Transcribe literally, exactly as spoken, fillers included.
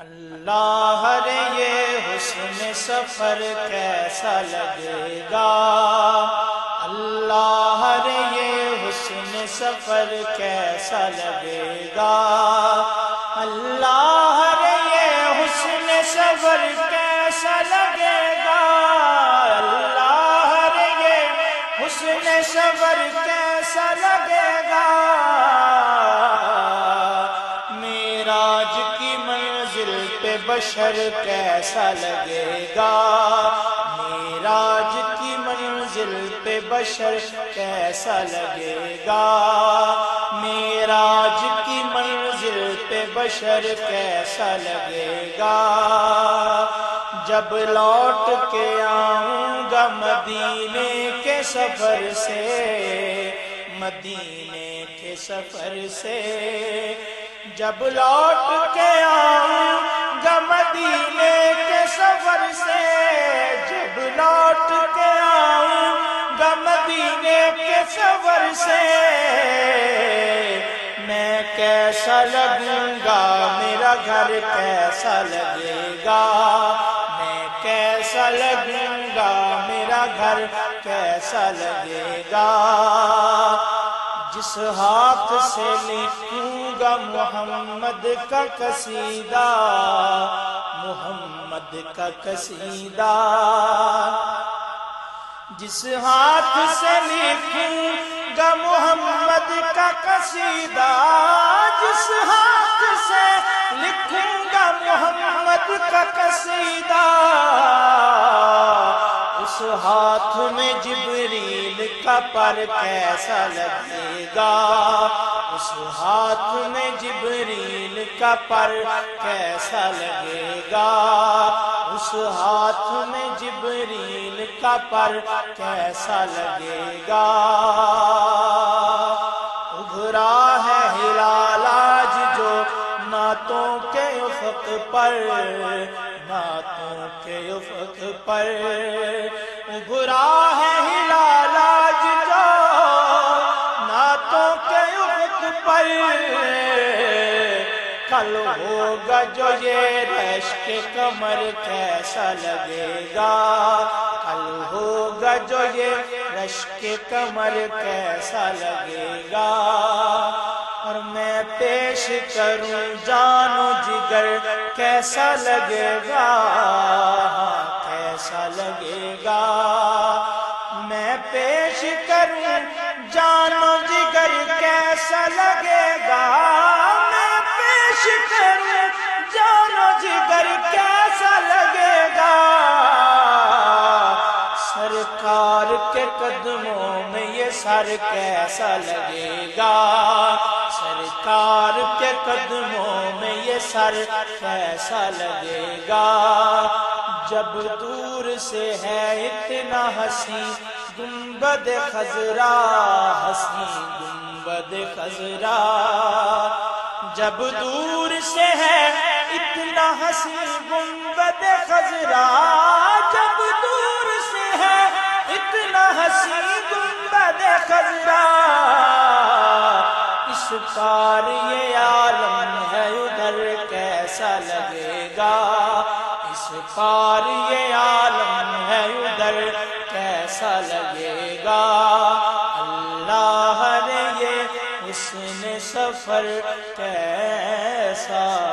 اللہ رے یہ حسن سفر کیسا لگے گا، اللہ رے یہ حسن سفر کیسا لگے گا، اللہ رے یہ حسن سفر کیسا لگے گا، اللہ رے یہ حسن سفر کیسا لگے گا، معراج کی منزل پہ بشر کیسا لگے گا، معراج کی منزل پہ بشر کیسا لگے گا، معراج کی منزل پہ بشر کیسا لگے گا، جب لوٹ کے آؤں گا مدینے کے سفر سے، مدینے کے سفر سے، جب لوٹ کے آؤں گا مدینے کے سفر سے، جب لوٹ کے آؤں گا مدینے کے سفر سے، میں کیسا لگوں گا، میرا گھر کیسا لگے گا، میں کیسا لگوں گا، میرا گھر کیسا لگے گا، جس ہاتھ سے لکھوں گا محمد کا قصیدہ، محمد کا قصیدہ، جس ہاتھ سے لکھوں گا محمد کا قصیدہ، جس ہاتھ سے لکھوں گا محمد کا قصیدہ، اس ہاتھ میں جبریل کا پر کیسا لگے گا، اس ہاتھ میں جبریل کا پر کیسا لگے گا، اس ہاتھ میں جبریل کا پر کیسا لگے گا، ابھرا ہے ہلال آج جو نعتوں کے افق پر، نعتوں کے افق پر، ابھرا ہے ہلال آج جو نعتوں کے افق پر، کل ہوگا جو یہ رشک کمر کیسا لگے گا، کل ہوگا جو یہ رشک کمر کیسا لگے گا، اور میں پیش کروں جان و جگر کیسا لگے گا، کیسا لگے گا، میں پیش کروں جان و جگر کیسا لگے گا، میں پیش کروں جان و جگر کیسا لگے گا، سرکار کے قدموں میں یہ سر کیسا لگے گا، سرکار کے قدموں میں یہ سر کیسا لگے گا، جب دور سے ہے اتنا حسین گنبد خضرا، حسین گنبد خضرا، جب دور سے ہے اتنا حسین گنبد خضرا، جب دور سے ہے اتنا حسین گنبد خضرا، اس پار یہ عالم ہے ادھر کیسا لگے گا، اس پار یہ عالم ہے ادھر کیسا لگے گا، اللہ رے یہ حسن سفر کیسا